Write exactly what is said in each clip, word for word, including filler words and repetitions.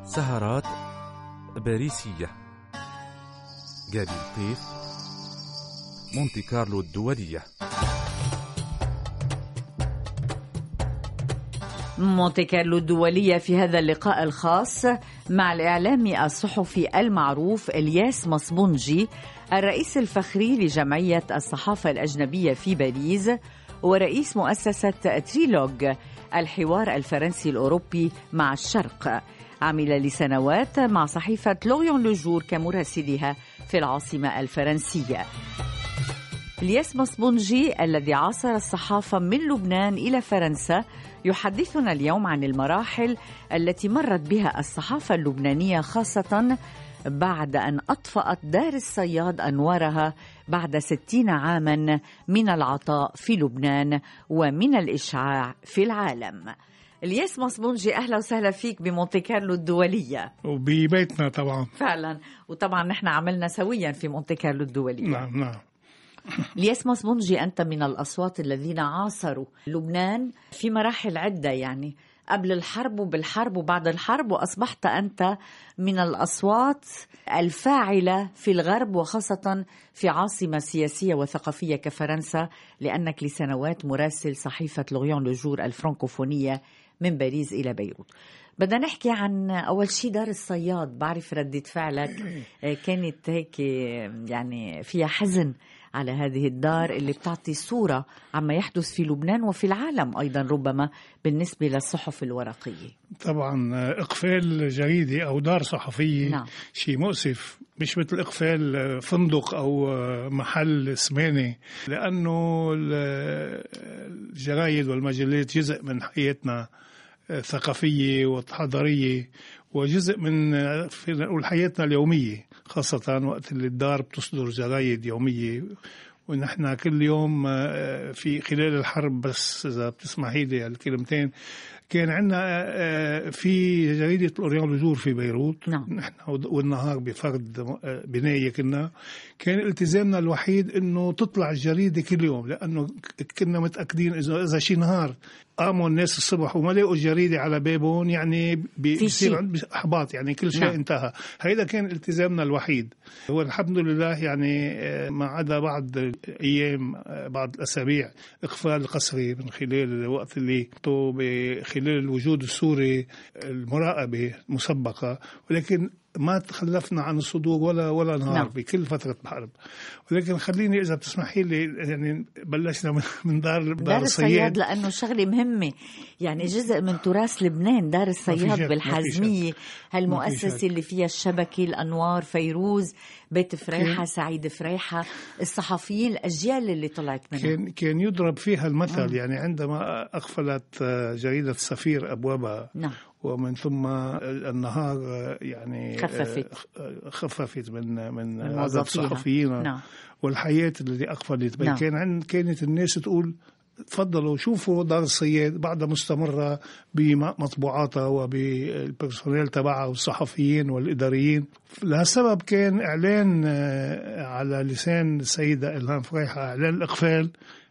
سهرات باريسية، جابي الطيف، مونتي كارلو الدولية. مونتي كارلو الدولية في هذا اللقاء الخاص مع الإعلامي الصحفي المعروف إلياس مصبونجي، الرئيس الفخري لجمعية الصحافة الأجنبية في باريس ورئيس مؤسسة تريلوج الحوار الفرنسي الأوروبي مع الشرق. عمل لسنوات مع صحيفة لوريون لو جور كمراسلها في العاصمة الفرنسية. إلياس مصبونجي الذي عاصر الصحافة من لبنان إلى فرنسا يحدثنا اليوم عن المراحل التي مرت بها الصحافة اللبنانية، خاصة بعد أن أطفأت دار الصياد أنوارها بعد ستين عاما من العطاء في لبنان ومن الإشعاع في العالم. إلياس مصبونجي، أهلا وسهلا فيك بمونتي كارلو الدولية وببيتنا طبعا. فعلا، وطبعا نحن عملنا سويا في مونتي كارلو الدولية. نعم نعم. إلياس مصبونجي، أنت من الأصوات الذين عاصروا لبنان في مراحل عدة، يعني قبل الحرب وبالحرب وبعد الحرب، وأصبحت أنت من الأصوات الفاعلة في الغرب وخاصة في عاصمة سياسية وثقافية كفرنسا، لأنك لسنوات مراسل صحيفة لوريون لو جور الفرنكوفونية من باريس إلى بيروت. بدنا نحكي عن أول شيء دار الصياد. بعرف ردة فعلك كانت هيك يعني فيها حزن على هذه الدار اللي بتعطي صورة عما يحدث في لبنان وفي العالم أيضا ربما بالنسبة للصحف الورقية. طبعا إقفال جريدة أو دار صحفية نعم. شيء مؤسف، مش مثل إقفال فندق أو محل سمانة، لأنه الجرايد والمجلات جزء من حياتنا الثقافية والحضارية، وجزء من في نقول حياتنا اليومية، خاصة وقت اللي الدار بتصدر جرايد يومية. ونحن كل يوم في خلال الحرب، بس إذا بتسمحي لي الكلمتين، كان عندنا في جريدة لوريون لو جور في بيروت. نعم. نحن والنهار بفرد بناية كنا كان التزامنا الوحيد إنه تطلع الجريدة كل يوم، لأنه كنا متأكدين إذا إذا شي نهار قاموا الناس الصبح وما لقوا الجريدة على بابهم يعني بيصير عند إحباط، يعني كل شيء نعم. انتهى. هيدا كان التزامنا الوحيد. والحمد لله يعني ما عدا بعض أيام بعض الأسابيع إقفال قسري من خلال الوقت اللي بخلال الوجود السوري المراقبة مسبقة، ولكن ما تخلفنا عن الصدور ولا ولا نهار نعم. بكل فترة الحرب. ولكن خليني إذا بتسمحي لي يعني بلشنا من دار دار الصياد، لأنه شغلة مهمة، يعني جزء من تراث لبنان. دار الصياد بالحازمية، هالمؤسسة اللي فيها الشبكة، الأنوار، فيروز، بيت فريحة، سعيد فريحة، الصحفيين، الأجيال اللي طلعت منها. كان كان يضرب فيها المثل مم. يعني عندما أقفلت جريدة السفير أبوابها نعم. ومن ثم النهار يعني خففت خففت من من عدد الصحفيين نعم. والحياة التي أقفلت نعم. كان عند كانت الناس تقول تفضلوا شوفوا دار الصياد بعد مستمرة بمطبوعاتها وبالبرسونيل تبعها والصحفيين والإداريين. لهالسبب كان إعلان على لسان السيدة إلهام فريحة إعلان الإقفال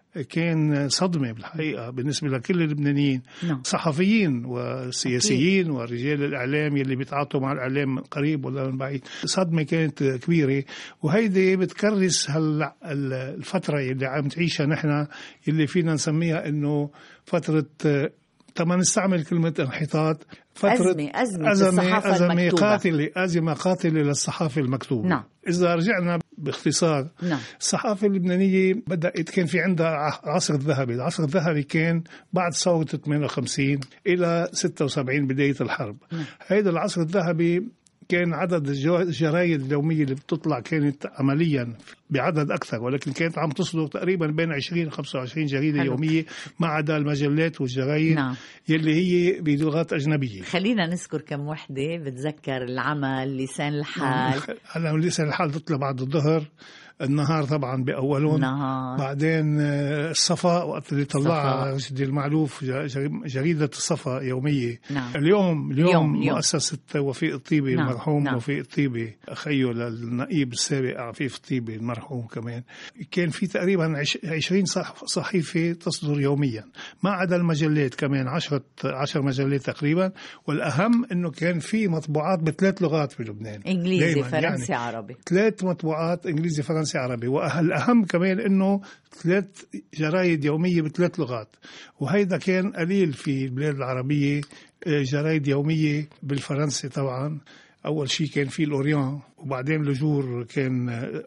كان صدمة بالحقيقة بالنسبة لكل اللبنانيين no. صحفيين وسياسيين okay. ورجال الإعلام يلي بيتعاطوا مع الإعلام من قريب ولا من بعيد. صدمة كانت كبيرة، وهيدي بتكرس هال الفترة يلي عم تعيشها نحن، يلي فينا نسميها إنه فترة، طبعا نستعمل كلمة انحطاط، فترة أزمة أزمة, أزمة, أزمة قاتلة أزمة قاتلة للصحافة المكتوبة نعم. إذا رجعنا باختصار نعم. الصحافة اللبنانية بدأت كان في عندها عصر الذهبي. العصر الذهبي كان بعد ثورة ثمانية وخمسين إلى ستة وسبعين بداية الحرب نعم. هذا العصر الذهبي كان عدد الجرايد اليومية اللي بتطلع كانت عمليا بعدد أكثر، ولكن كانت عم تصدر تقريبا بين عشرين وخمسة وعشرين جريدة حلو. يومية، ما عدا المجلات والجرايد نعم. يلي هي بلغات أجنبية. خلينا نذكر كم وحدة. بتذكر العمل، لسان الحال. هلا لسان الحال تطلع بعد الظهر، النهار طبعا بأولون نهار. بعدين الصفا وقت اللي طلعها رشدي المعلوف جريدة الصفا يومية نعم. اليوم اليوم, اليوم مؤسسة وفيق الطيبي نعم. المرحوم نعم. وفيق الطيبي أخيه للنقيب السابق عفيف الطيبي المرحوم المرحوم كمان. كان في تقريبا عشرين صحيفة تصدر يوميا، ما عدا المجلات كمان عشرة عشر مجلات تقريبا. والأهم أنه كان في مطبوعات بثلاث لغات في لبنان، إنجليزي فرنسي يعني عربي، ثلاث مطبوعات إنجليزي فرنسي عربي. والأهم كمان أنه ثلاث جرايد يومية بثلاث لغات، وهيدا كان قليل في البلاد العربية. جرايد يومية بالفرنسي طبعا. أول شيء كان في الأوريان، وبعدين لجور كان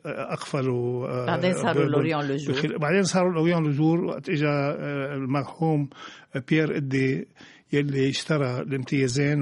أقفلوا، بعدين صاروا الأوريان لجور، بعدين صاروا الأوريان لجور وقت إجا المرحوم بيير إدي يلي اشترى الامتيازين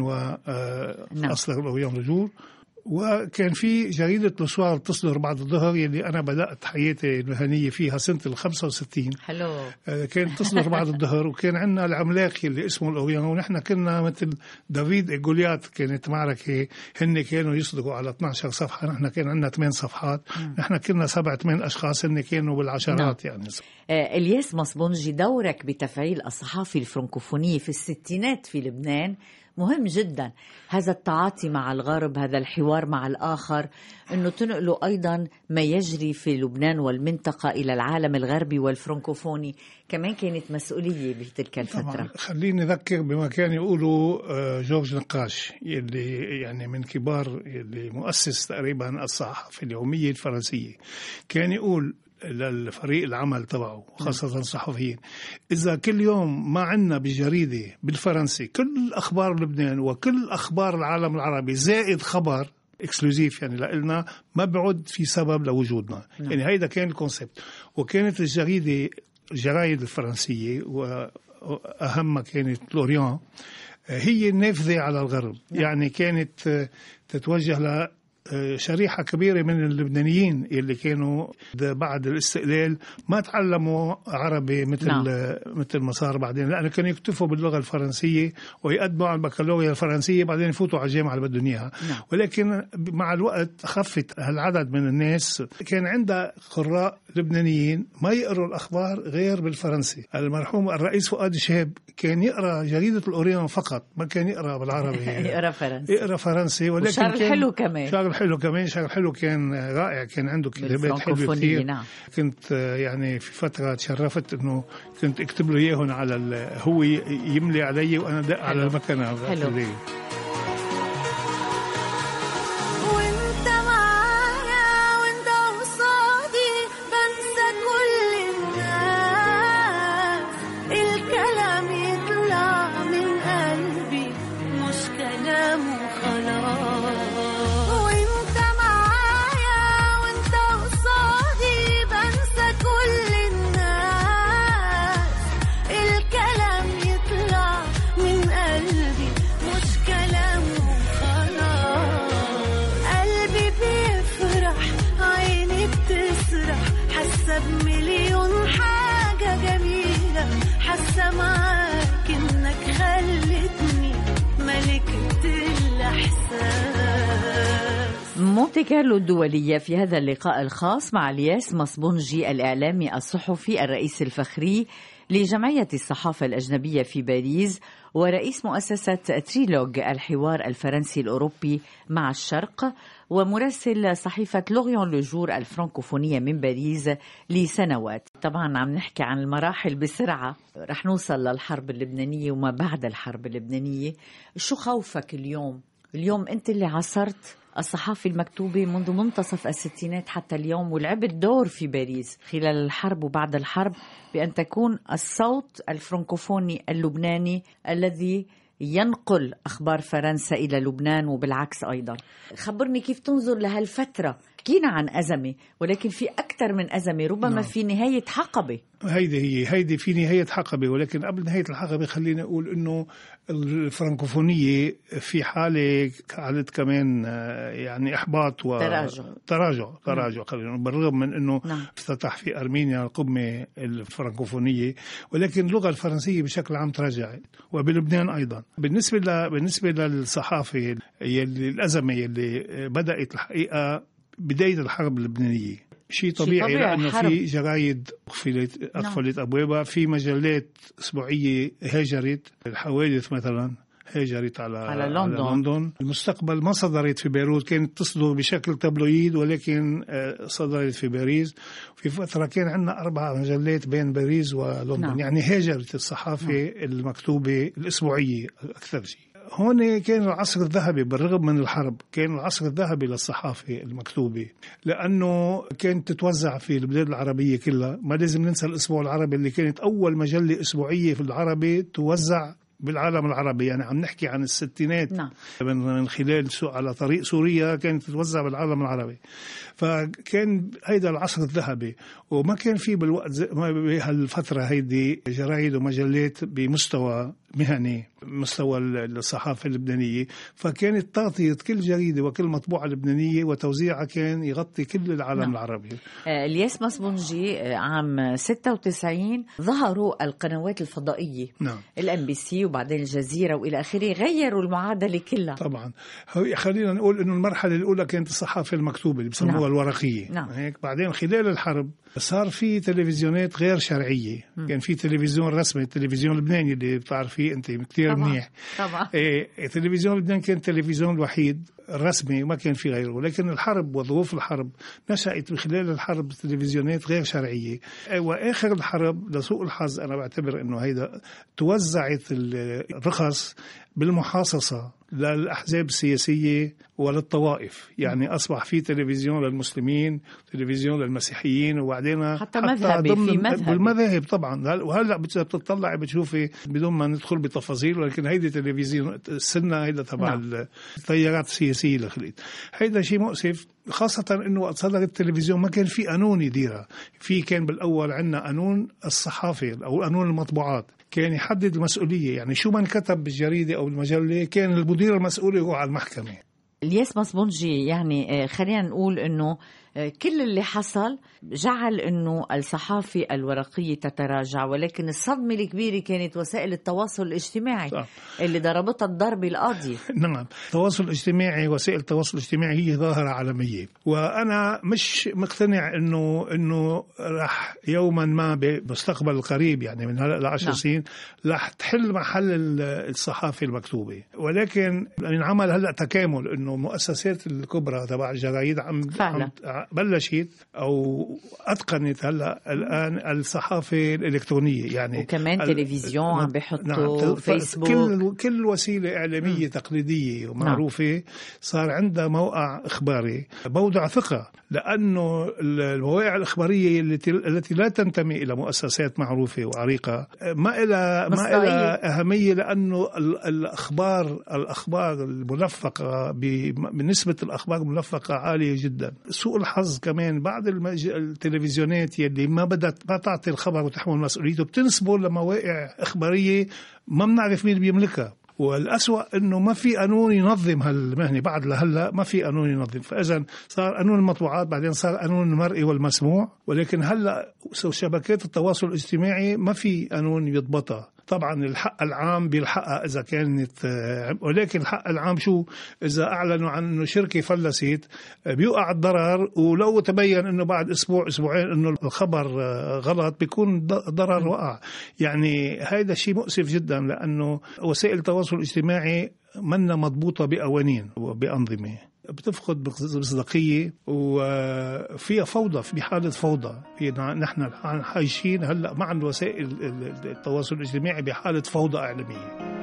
وأصدر الأوريان لجور. وكان في جريدة لسوار تصدر بعد الظهر يلي أنا بدأت حياتي المهنية فيها سنة الخمسة وستين. حلو. كانت تصدر بعد الظهر، وكان عندنا العملاق يلي اسمه الأوريان، ونحن كنا مثل دافيد إيجوليات. كانت معركة، هن كانوا يصدروا على اثنتي عشرة صفحة، نحن كان عندنا ثمان صفحات. م. نحن كنا سبعة ثمان أشخاص، هن كانوا بالعشرات. نعم. يعني آه إلياس مصبونجي، دورك بتفعيل الصحافة الفرنكوفونية في الستينات في لبنان مهم جدا. هذا التعاطي مع الغرب، هذا الحوار مع الآخر، أنه تنقلوا أيضا ما يجري في لبنان والمنطقة إلى العالم الغربي والفرنكوفوني، كمان كانت مسؤولية بتلك الفترة. خليني أذكر بما كان يقولوا جورج نقاش يلي يعني من كبار يلي مؤسس تقريبا الصحافة اليومية الفرنسية. كان يقول للفريق العمل تبعه خاصة الصحفيين: إذا كل يوم ما عنا بجريدة بالفرنسي كل أخبار لبنان وكل أخبار العالم العربي زائد خبر اكسكلوزيف يعني لنا، ما بعد في سبب لوجودنا. نعم. يعني هيدا كان الكونسبت. وكانت الجريدة الجرايد الفرنسية وأهم كانت لوريان هي النافذة على الغرب. نعم. يعني كانت تتوجه ل شريحة كبيرة من اللبنانيين اللي كانوا بعد الاستقلال ما تعلموا عربي مثل نعم. مثل ما صار بعدين، لأنه كانوا يكتفوا باللغة الفرنسية ويقدموا على البكالوريا الفرنسية، بعدين يفوتوا على الجامعة اللي بدهم إياها. نعم. ولكن مع الوقت خفت هالعدد من الناس. كان عندها قراء لبنانيين ما يقروا الأخبار غير بالفرنسي. المرحوم الرئيس فؤاد شهاب كان يقرأ جريدة الأوريان فقط، ما كان يقرأ بالعربي. يقرأ فرنسي. يقرأ فرنسي. ولكن وشغل حلو كمان. شغل حلو كمان شغل حلو كان رائع. كان عنده كلمات حلوة كثير. نعم. كنت يعني في فترة تشرفت إنه كنت أكتب له إياهن على هو يملي علي وأنا دق على المكنة. حلو. مليون حاجة جميلة حاسة معاك إنك خلتني ملكة الإحساس. مونتي كارلو الدولية في هذا اللقاء الخاص مع إلياس مصبونجي، الإعلامي الصحفي الرئيس الفخري لجمعية الصحافة الأجنبية في باريس ورئيس مؤسسة تريلوج الحوار الفرنسي الأوروبي مع الشرق، ومراسل صحيفة لوريان لجور الفرنكوفونية من باريس لسنوات. طبعا عم نحكي عن المراحل بسرعة، رح نوصل للحرب اللبنانية وما بعد الحرب اللبنانية. شو خوفك اليوم؟ اليوم أنت اللي عصرت الصحافة المكتوبة منذ منتصف الستينات حتى اليوم، ولعبت دور في باريس خلال الحرب وبعد الحرب بأن تكون الصوت الفرنكوفوني اللبناني الذي ينقل أخبار فرنسا إلى لبنان وبالعكس أيضا. خبرني كيف تنظر لهالفترة. حكينا عن أزمة، ولكن في أكثر من أزمة، ربما نعم. في نهاية حقبة. هيدي هي هيدي في نهاية حقبة، ولكن قبل نهاية الحقبة خلينا نقول إنه الفرنكوفونية في حالة حالة كمان يعني إحباط وتراجع تراجع تراجع خلينا نقول، بالرغم من إنه نعم. افتتح في أرمينيا القمة الفرنكوفونية، ولكن اللغة الفرنسية بشكل عام تراجعت، وبلبنان أيضا. بالنسبة ل بالنسبة للصحافة يلي الأزمة يلي بدأت الحقيقة بداية الحرب اللبنانية، شيء طبيعي, طبيعي لأنه في جرايد أقفلت أقفلت أبوابها، في مجلات أسبوعية هاجرت. الحوادث مثلا هاجرت على, على لندن. على لندن. المستقبل ما صدرت في بيروت، كانت تصدر بشكل تابلويد ولكن صدرت في باريس. في فترة كان عندنا أربع مجلات بين باريس ولندن. نعم. يعني هاجرت الصحافة نعم. المكتوبة الأسبوعية أكثر شيء. هون كان العصر الذهبي، بالرغم من الحرب كان العصر الذهبي للصحافة المكتوبة، لأنه كانت تتوزع في البلاد العربية كلها. ما لازم ننسى الأسبوع العربي اللي كانت أول مجلة أسبوعية في العربي توزع بالعالم العربي، يعني عم نحكي عن الستينات. نعم. من خلال على طريق سوريا كانت تتوزع بالعالم العربي. فكان هيدا العصر الذهبي، وما كان في بالوقت بهالفترة هيدي جرايد ومجلات بمستوى مهني، مستوى الصحافة اللبنانية. فكانت تغطية كل جريدة وكل مطبوعة لبنانية وتوزيعها كان يغطي كل العالم نعم. العربي. الياس مصبونجي عام ستة وتسعين ظهروا القنوات الفضائية نعم. الام بي سي وبعدين الجزيرة وإلى آخره، غيروا المعادلة كلها. طبعا خلينا نقول إنه المرحلة الأولى كانت الصحافة المكتوبة اللي بسموها نعم. الورقية نعم. هيك. بعدين خلال الحرب صار في تلفزيونات غير شرعية. م. كان في تلفزيون رسمي، التلفزيون اللبناني اللي بتعرفيه أنت كتير منيح. طبعا. إيه تلفزيون لبنان كان التلفزيون الوحيد الرسمي، ما كان في غيره. لكن الحرب وظروف الحرب نشأت من خلال الحرب تلفزيونات غير شرعية. وآخر الحرب لسوء الحظ أنا بعتبر إنه هيدا توزعت الرخص بالمحاصصة للأحزاب السياسية وللطوائف. يعني أصبح في تلفزيون للمسلمين، تلفزيون للمسيحيين، وبعدين حتى, حتى مذهبي في مذهب بالمذاهب طبعا. وهلأ بتطلع بتشوفي بدون ما ندخل بتفاصيل، ولكن هيدي تلفزيون السنة هيدا تبع نعم. التيارات السياسية اللي خليت. هيدا شيء مؤسف، خاصة إنه وقت صدر التلفزيون ما كان في قانون يديرها. في كان بالأول عندنا قانون الصحافة أو قانون المطبوعات، كان يحدد المسؤولية. يعني شو من كتب بالجريدة أو المجلة كان المدير المسؤول هو على المحكمة. الياس مصبونجي يعني خلينا نقول إنه كل اللي حصل جعل أنه الصحافة الورقية تتراجع، ولكن الصدمة الكبيرة كانت وسائل التواصل الاجتماعي صح. اللي ضربتها الضرب القاضي. نعم، التواصل الاجتماعي، وسائل التواصل الاجتماعي هي ظاهرة عالمية، وأنا مش مقتنع أنه أنه راح يوما ما بمستقبل القريب يعني من هلأ لعشر نعم. سنين راح تحل محل الصحافة المكتوبة. ولكن ينعمل هلأ تكامل، أنه مؤسسات الكبرى تبع الجرايد عم, عم بلشت أو أتقنت هلا الآن الصحافة الإلكترونية، يعني وكمان تلفزيون عم بيحطوا نعم. فيسبوك، كل كل وسيلة إعلامية م. تقليدية ومعروفة نعم. صار عندها موقع إخباري بوضع ثقة، لأنه المواقع الإخبارية التي التي لا تنتمي إلى مؤسسات معروفة وعريقة ما إلى ما إلى أهمية، لأنه الأخبار الأخبار الملفقة بنسبة الأخبار الملفقة عالية جدا. سوء الحظ كمان بعض المج... التلفزيونات يلي ما بدأت ما تعطي الخبر وتحمل مسؤوليته بتنسبه لمواقع إخبارية ما بنعرف مين بيملكها. والأسوأ إنه ما في قانون ينظم هالمهنة بعد لهلا، ما في قانون ينظم. فإذا صار قانون المطبوعات، بعدين صار قانون المرئي والمسموع، ولكن هلا شبكات التواصل الاجتماعي ما في قانون يضبطها. طبعا الحق العام بيلحقها إذا كانت، ولكن الحق العام شو إذا أعلنوا عن إنه شركة فلست بيوقع الضرر، ولو تبين إنه بعد أسبوع أسبوعين إنه الخبر غلط بيكون ضرر وقع. يعني هذا شيء مؤسف جدا، لأنه وسائل التواصل الاجتماعي منا مضبوطة بقوانين وبأنظمة، بتفقد مصداقية وفيها فوضى، في حالة فوضى. نحن عايشين هلأ مع وسائل التواصل الاجتماعي بحالة فوضى إعلامية.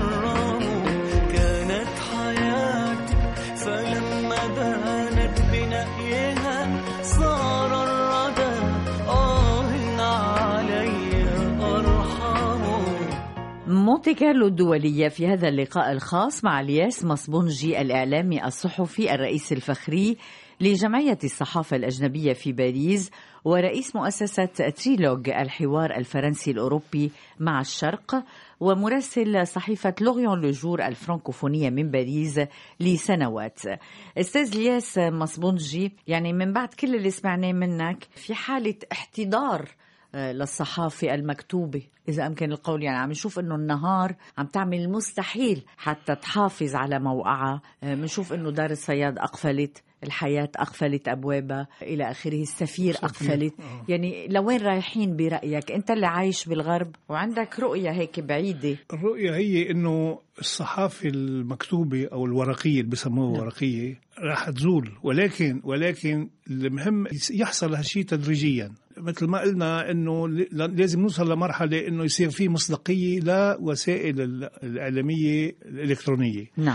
كانت حياتي فلما بانت بنا مونتي كارلو الدولية في هذا اللقاء الخاص مع الياس مصبونجي الإعلامي الصحفي الرئيس الفخري لجمعية الصحافة الأجنبية في باريس ورئيس مؤسسة تريلوج الحوار الفرنسي الأوروبي مع الشرق ومراسل صحيفة لوريون لوجور الفرنكوفونية من باريس لسنوات. أستاذ الياس مصبونجي، يعني من بعد كل اللي سمعناه منك في حالة احتضار للصحافة المكتوبة إذا أمكن القول، يعني عم نشوف إنه النهار عم تعمل المستحيل حتى تحافظ على موقعها. بنشوف إنه دار الصياد أقفلت، الحياة أقفلت أبوابها إلى آخره، السفير أقفلت. يعني لوين رايحين برأيك أنت اللي عايش بالغرب وعندك رؤية هيك بعيدة؟ الرؤية هي إنه الصحافة المكتوبة أو الورقية اللي بسموها نعم. ورقية راح تزول، ولكن ولكن المهم يحصل هالشيء تدريجيا. مثل ما قلنا إنه لازم نوصل لمرحلة إنه يصير في مصداقية لوسائل الإعلامية الإلكترونية نعم.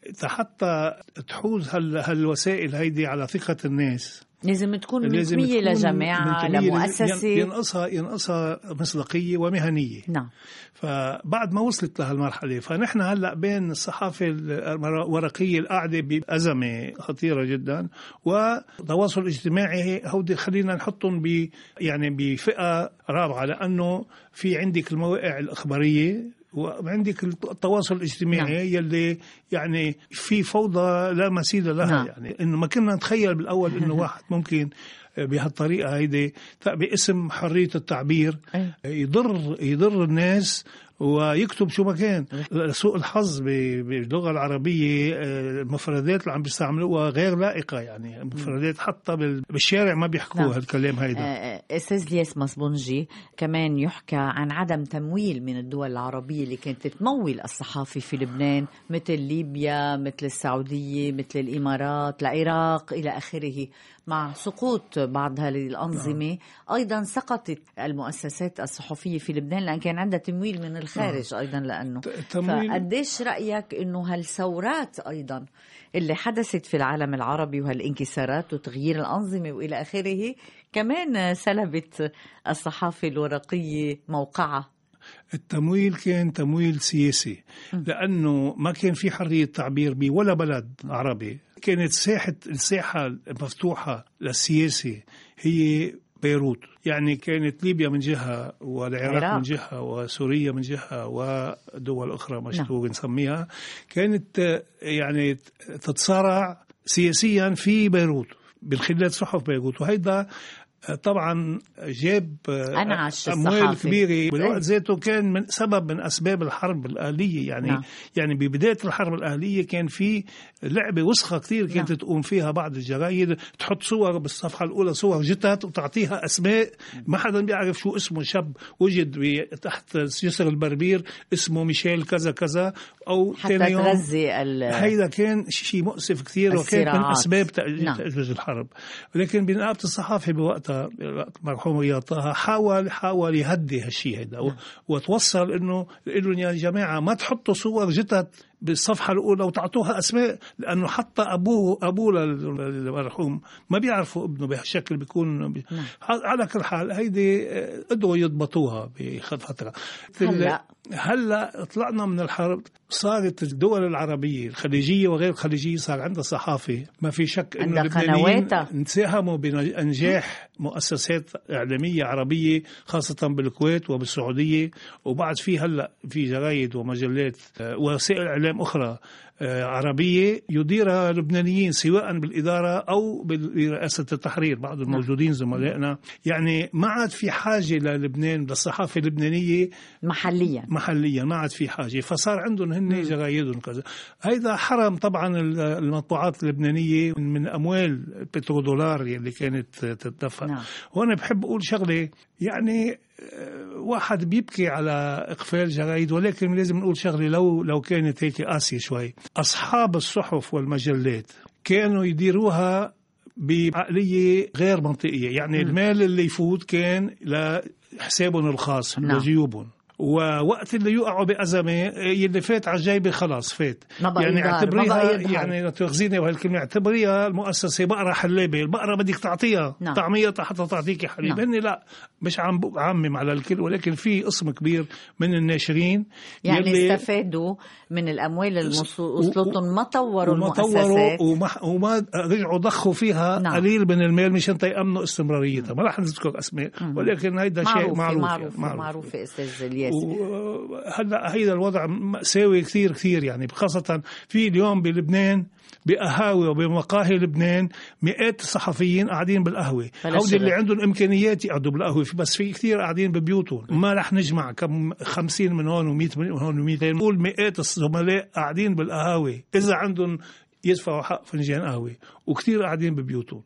حتى تحوز هالوسائل هيدي على ثقة الناس لازم تكون منتمية لجماعة لمؤسسة، ينقصها ينقصها مصداقية ومهنية نعم. فبعد ما وصلت لهالمرحلة فنحن هلأ بين الصحافة الورقية القاعدة بأزمة خطيرة جدا، والتواصل الاجتماعي هودي خلينا نحطهم ب يعني بفئة رابعة، لأنه في عندك المواقع الإخبارية وعندك التواصل الاجتماعي نعم. يلي يعني في فوضى لا مثيل لها نعم. يعني إنه ما كنا نتخيل بالأول إنه واحد ممكن بهالطريقة هيدي باسم حرية التعبير يضر يضر الناس ويكتب شو ما كان. سوء الحظ باللغة العربية المفردات اللي عم بيستعملوها غير لائقة، يعني المفردات حتى بالشارع ما بيحكوا نعم. هالكلام هيدا. أستاذ الياس مصبونجي، كمان يحكى عن عدم تمويل من الدول العربية اللي كانت تمول الصحافة في لبنان، مثل ليبيا، مثل السعودية، مثل الإمارات، العراق إلى آخره. مع سقوط بعض هذه الأنظمة أيضا سقطت المؤسسات الصحفية في لبنان لأن كان عندها تمويل من الخارج أيضا. لأنه فقديش رأيك أنه هالثورات أيضا اللي حدثت في العالم العربي وهالانكسارات وتغيير الأنظمة وإلى آخره كمان سلبت الصحافة الورقية موقعها؟ التمويل كان تمويل سياسي، لأنه ما كان في حرية تعبير بولا بلد عربي. كانت ساحة الساحة المفتوحة للسياسة هي بيروت، يعني كانت ليبيا من جهة والعراق عراق. من جهة وسوريا من جهة ودول أخرى مشتوق نسميها، كانت يعني تتصارع سياسيا في بيروت من خلال صحف بيروت، وهيدا طبعا جاب أموال كبيرة بالوقت ذاته. كان من سبب من أسباب الحرب الأهلية، يعني نعم. يعني ببداية الحرب الأهلية كان في لعبة وسخة كتير كانت نعم. تقوم فيها بعض الجرايد، تحط صور بالصفحة الأولى صور جتات وتعطيها أسماء ما حدا بيعرف شو اسمه، شاب وجد تحت يسر البربير اسمه ميشيل كذا كذا أو حتى تغذي. هيدا كان شيء مؤسف كتير وكان من أسباب تأجيج نعم. الحرب. ولكن بنقابة الصحافة بوقت مرحوم رياض طه حاول حاول يهدي هالشيء هذا نعم. وتوصل انه لهم يا جماعه ما تحطوا صور جتت بالصفحة الأولى وتعطوها أسماء، لأنه حتى أبوه أبوه المرحوم ما بيعرفوا ابنه بهالشكل بيكون بي... على كل حال هيدي قدروا يضبطوها بفترة. هلا هلا طلعنا من الحرب، صارت الدول العربية الخليجية وغير الخليجية صار عندها صحافة، ما في شك إنه اللبنانيين ساهموا بإنجاح مؤسسات إعلامية عربية خاصة بالكويت وبالسعودية، وبعد في هلا في جرايد ومجلات ووسائل إعلام أخرى عربية يديرها لبنانيين سواء بالإدارة أو برئاسة التحرير، بعض الموجودين زملائنا. يعني ما عاد في حاجة للبنان للصحافة اللبنانية محليا محليا ما عاد في حاجة، فصار عندهم هن جرايدهم كذا. هيدا حرم طبعا المطبوعات اللبنانية من أموال بترودولار اللي كانت تدفع. نعم. وأنا بحب أقول شغلة، يعني واحد بيبكي على إقفال جرايد، ولكن لازم نقول شغلة لو لو كانت هيك قاسية شوي. أصحاب الصحف والمجلات كانوا يديروها بعقلية غير منطقية، يعني م. المال اللي يفوت كان لحسابهم الخاص نعم. لجيوبهم، ووقت اللي يقعوا بأزمة اللي فات على الجيبة خلاص فات. يعني اعتبريها يعني تغزيني بهالكلمة، اعتبريها المؤسسة بقرة حلابة، البقرة بدك تعطيها نعم. طعمية حتى تعطيك حليب. نعم. هن لا مش عم بعمم على الكل، ولكن في قسم كبير من الناشرين يعني استفادوا من الأموال اللي وصلتهم، ما طوروا المؤسسات وما, وما رجعوا ضخوا فيها نعم. قليل من المال مشان يأمنوا استمراريتها. ما راح نذكر أسماء ولكن هيدا شيء معروف معروف, معروف, معروف أستاذ الياس. هلا هيدا الوضع مأساوي كثير كثير يعني، خاصة في اليوم بلبنان بقهاوي وبمقاهي لبنان مئات الصحفيين قاعدين بالقهوة. هودي اللي عندهم إمكانيات يقعدوا بالقهوة، بس في كثير قاعدين ببيوتهم. ما رح نجمع كم خمسين من هون ومئة من هون ومئتين، نقول مئات الزملاء قاعدين بالقهاوي إذا عندهم يدفعوا حق فنجان قهوة، وكثير قاعدين ببيوتهم.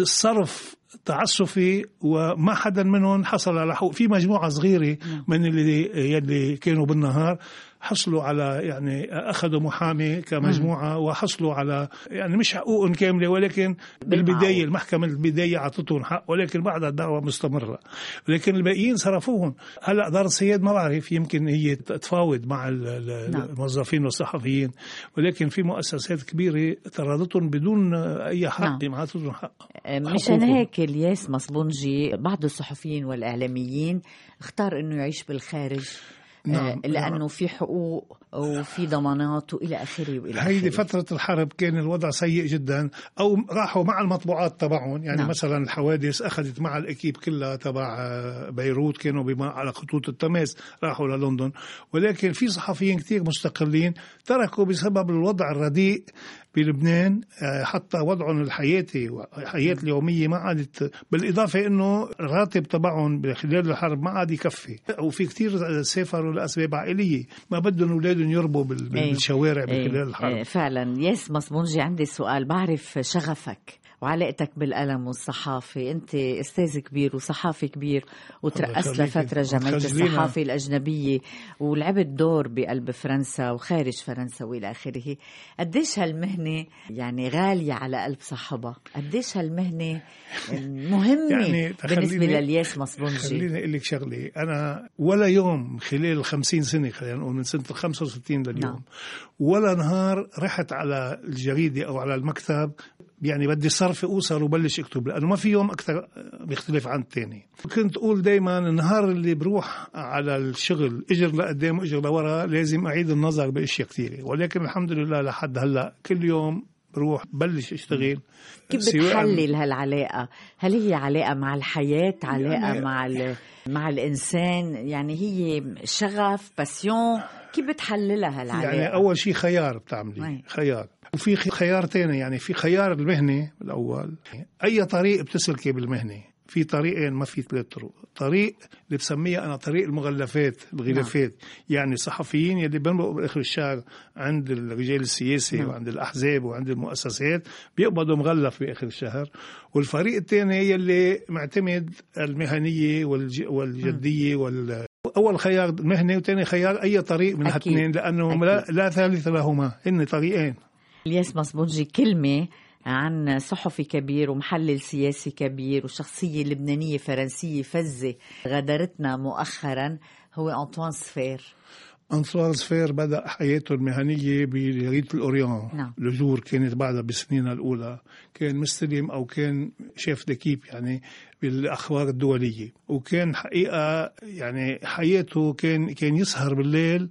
الصرف تعسفي وما حدا منهم حصل على حقوق. في مجموعة صغيرة من اللي يلي كانوا بالنهار حصلوا على يعني أخذوا محامي كمجموعة وحصلوا على يعني مش حقوق كاملة، ولكن بالبداية المحكمة البداية عطتهم حق، ولكن بعدها الدعوة مستمرة. لكن الباقيين صرفوهم. هلأ دار السياد ما بعرف، يمكن هي تتفاوض مع الموظفين والصحفيين، ولكن في مؤسسات كبيرة تراضتهم بدون أي حق، ما عطتهم حق. مشان هيك الياس مصبونجي بعض الصحفيين والإعلاميين اختار إنه يعيش بالخارج. نعم. لأنه نعم. في حقوق وفي ضمانات وإلى آخره وإلى آخره. هيدي فترة الحرب كان الوضع سيء جدا، أو راحوا مع المطبوعات تبعهم يعني. نعم. مثلا الحوادث أخذت مع الأكيب كلها تبع بيروت، كانوا بما على خطوط التماس راحوا للندن. ولكن في صحفيين كتير مستقلين تركوا بسبب الوضع الرديء بلبنان، حتى وضعهم الحياتي والحياة اليومية ما عادت، بالإضافة إنه الراتب تبعهم خلال الحرب ما عاد يكفي، وفي كتير سافروا لأسباب عائلية، ما بدهم أولادهم يربوا بالشوارع خلال الحرب. فعلا. ياس مصبونجي، عندي سؤال. بعرف شغفك وعلاقتك بالقلم والصحافة. أنت أستاذ كبير وصحافي كبير، وترأست لفترة جمعية الصحافة الأجنبية، ولعبت دور بقلب فرنسا وخارج فرنسا وإلى آخره. قديش هالمهنة يعني غالية على قلب صاحبها؟ قديش هالمهنة مهمة يعني بالنسبة للياس مصبونجي؟ خليني أقول لك شغلة، أنا ولا يوم خلال الخمسين سنة، خلينا نقول من سنة الخمسة وستين لليوم، نعم. ولا نهار رحت على الجريدة أو على المكتب يعني بدي صرف أوصل وبلش أكتب، لأنه ما في يوم أكثر بيختلف عن التاني. كنت أقول دايما النهار اللي بروح على الشغل إجر لقدام وإجر لورا لازم أعيد النظر بأشياء كثيرة، ولكن الحمد لله لحد هلأ كل يوم بروح بلش أشتغل. كيف بتحلل هالعلاقة؟ هل هي علاقة مع الحياة، علاقة يعني مع مع الإنسان؟ يعني هي شغف، باسيون، كيف بتحللها هالعلاقة؟ يعني أول شيء خيار بتعملي، خيار، وفي خيار تاني يعني في خيار المهنة الأول. أي طريق بتسلكي بالمهنة، في طريقين ما في ثلاث طرق. طريق اللي بسميها أنا طريق المغلفات، الغلافات، نعم. يعني صحفيين يلي بنبقوا بآخر الشهر عند الرجال السياسي، نعم. وعند الأحزاب وعند المؤسسات بيقبضوا مغلف بآخر الشهر. والفريق الثاني يلي معتمد المهنية والجدية وال أول خيار مهنة، وثاني خيار أي طريق من هالاثنين، لأنه لا, لا ثالث لهما، إن طريقين. الياس مصبونجي، كلمة عن صحفي كبير ومحلل سياسي كبير وشخصية لبنانية فرنسية فزة غادرتنا مؤخرا، هو أنطوان سفير. أنطوان سفير بدأ حياته المهنية بجريدة الأوريون، نعم. لجور كانت بعدها بسنينها الأولى، كان مستلم أو كان شيف دكيب يعني بالأخبار الدولية، وكان حقيقة يعني حياته كان كان يسهر بالليل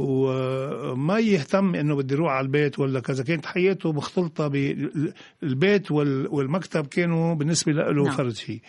وما يهتم انه بدي يروح على البيت ولا كذا. كانت حياته مختلطه بالبيت والمكتب، كانوا بالنسبه له نعم. فرد شيء.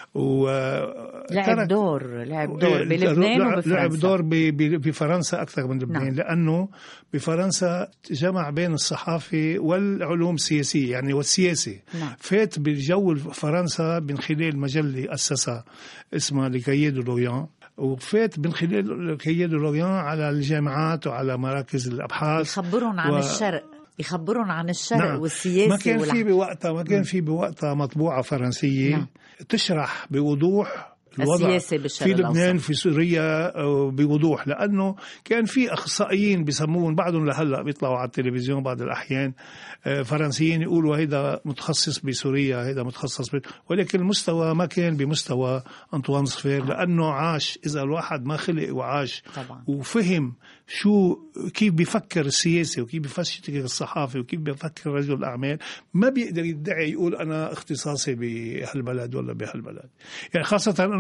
ولعب دور لعب دور بلبنان وبفرنسا، لعب دور بفرنسا اكثر من لبنان، نعم. لانه بفرنسا جمع بين الصحافه والعلوم السياسيه يعني والسياسه، نعم. فات بالجو فرنسا من خلال مجله اسسها اسمها لكاييه دو لوريان، وفات من خلال كاييه دو لوريان على الجامعات وعلى مراكز الابحاث، يخبرون عن و... الشرق يخبرون عن الشرق، نعم. والسياسة. ما كان في بوقتها ما كان في بوقتها مطبوعة فرنسية، نعم. تشرح بوضوح الوضع في لبنان في سوريا بوضوح، لأنه كان في أخصائيين بيسمون بعضهم لهلأ بيطلعوا على التلفزيون بعض الأحيان فرنسيين يقولوا هيدا متخصص بسوريا، هيدا متخصص ب... ولكن المستوى ما كان بمستوى أنطوان سفير، لأنه عاش، إذا الواحد ما خلق وعاش طبعا. وفهم شو كيف بيفكر السياسي وكيف بيفكر الصحافي وكيف بيفكر رجل الأعمال، ما بيقدر يدعي يقول أنا اختصاصي بهالبلد ولا بهالبلد. يعني خاصة أنه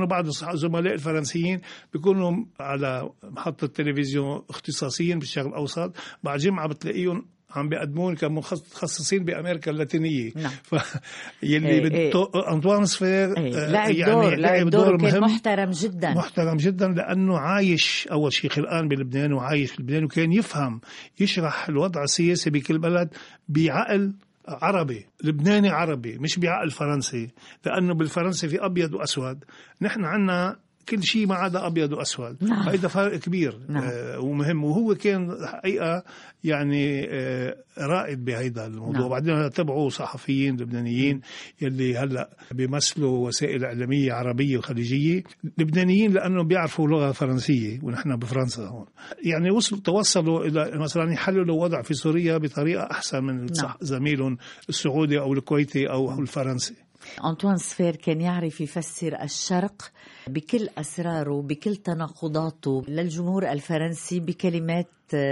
كانوا بعض الزملاء الفرنسيين بيكونوا على محطة تلفزيون اختصاصيين بالشرق الأوسط، بعد جمعة بتلاقيهم عم بيقدمون كمتخصصين بأمريكا اللاتينية. نعم. يلي ايه بدو أنطوان سفير ايه لعب يعني دور لعب دور كان محترم جدا محترم جدا لأنه عايش أول شيء خلقان بلبنان وعايش في لبنان، وكان يفهم يشرح الوضع السياسي بكل بلد بعقل عربي لبناني عربي، مش بعقل فرنسي، لأنه بالفرنسي في أبيض وأسود، نحن عنا كل شيء ما عدا أبيض وأسود. نعم. هذا فرق كبير. نعم. آه ومهم، وهو كان حقيقة يعني آه رائد بهذا الموضوع. نعم. بعدين تبعوا صحفيين لبنانيين يلي هلأ بيمثلوا وسائل إعلامية عربية وخليجية، لبنانيين لأنه بيعرفوا لغة فرنسية ونحن بفرنسا هون، يعني وصلوا توصلوا إلى مثلا يحللوا وضع في سوريا بطريقة أحسن من نعم. زميلهم السعودي أو الكويتي أو نعم. الفرنسي. أنطوان سفير كان يعرف يفسر الشرق بكل أسراره بكل تناقضاته للجمهور الفرنسي بكلمات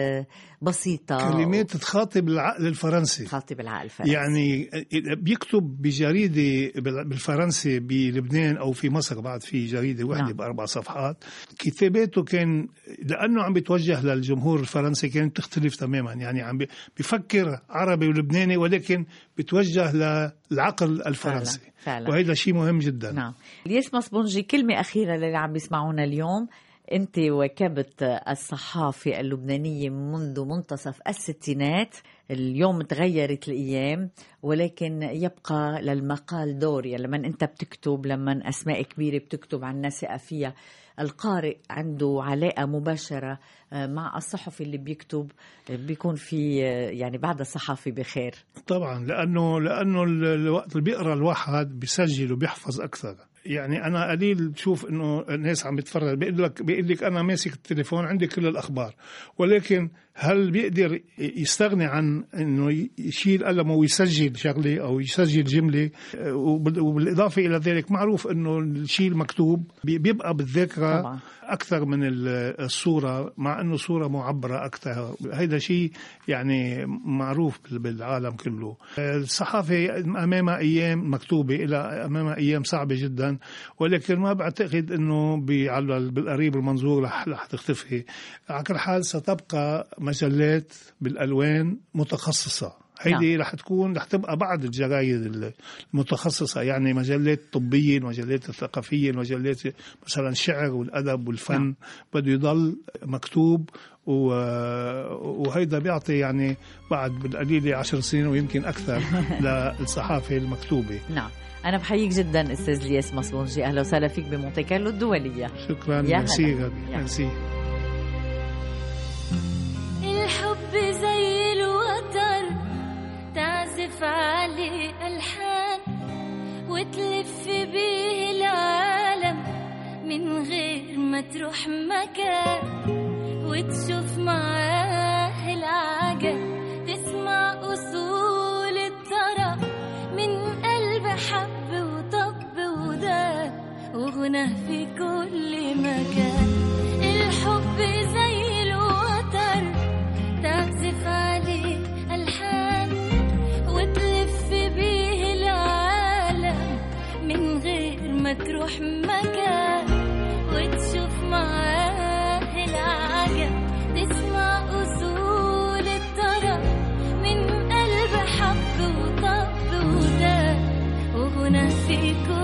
بسيطة، كلمات تخاطب العقل الفرنسي، تخاطب العقل الفرنسي. يعني بيكتب بجريدة بالفرنسي بلبنان أو في مصر، بعد في جريدة واحدة نعم. بأربع صفحات. كتاباته كان لأنه عم بيتوجه للجمهور الفرنسي كانت تختلف تماما، يعني عم بيفكر عربي ولبناني ولكن بيتوجه للعقل الفرنسي. فعلا. فعلا. وهذا شيء مهم جدا. نعم. الياس مصبونجي، كلمة أخيرة للي عم بيسمعونا اليوم. أنت واكبت الصحافة اللبنانية منذ منتصف الستينات، اليوم تغيرت الأيام ولكن يبقى للمقال دور. يعني لما أنت بتكتب، لما أسماء كبيرة بتكتب عن ناس فيها، القارئ عنده علاقة مباشرة مع الصحفي اللي بيكتب، بيكون في يعني بعد الصحافي بخير طبعا، لأنه لأنه الوقت اللي بيقرأ الواحد بيسجل وبيحفظ أكثر. يعني أنا قليل بشوف إنه الناس عم بتفرج بيقول لك بيقول لك أنا ماسك التليفون عندي كل الأخبار، ولكن هل بيقدر يستغني عن إنه يشيل قلمه ويسجل شغلة أو يسجل جملة؟ وبالإضافة إلى ذلك معروف إنه الشيء المكتوب بيبقى بالذاكرة طبعا أكثر من الصورة، مع إنه صورة معبرة أكثر. هذا شيء يعني معروف بالعالم كله. الصحافة أمامها أيام مكتوبة إلى أمامها أيام صعبة جدا، ولكن ما بعتقد إنه بالقريب المنظور رح تختفي. على كل حال ستبقى مجلات بالألوان متخصصة، هيدي رح تكون رح تبقى بعض الجرايد المتخصصة، يعني مجلات طبية، المجلات الثقافية، المجلات مثلا الشعر والأدب والفن نعم. بده يضل مكتوب، وهيدا بيعطي يعني بعد بالقليل عشر سنين ويمكن أكثر للصحافة المكتوبة. نعم. أنا بحييك جدا أستاذ الياس مصبونجي، أهلا وسهلا فيك بمونتي كارلو الدولية. شكرا. ميرسي غبي. ميرسي. الحب زي الوتر تعزف عليه ألحان وتلف بيه العالم من غير ما تروح مكان، وتشوف معاه العجب، تسمع أصول الطرب من قلب حب وطب وداب وغنى في كل مكان. الحب زي الوتر تعزف عليه ألحان وتلف بيه العالم من غير ما تروح مكان، وتشوف معاه العجب، تسمع أصول الطرب من قلب حب وطب وداب وغنى في كل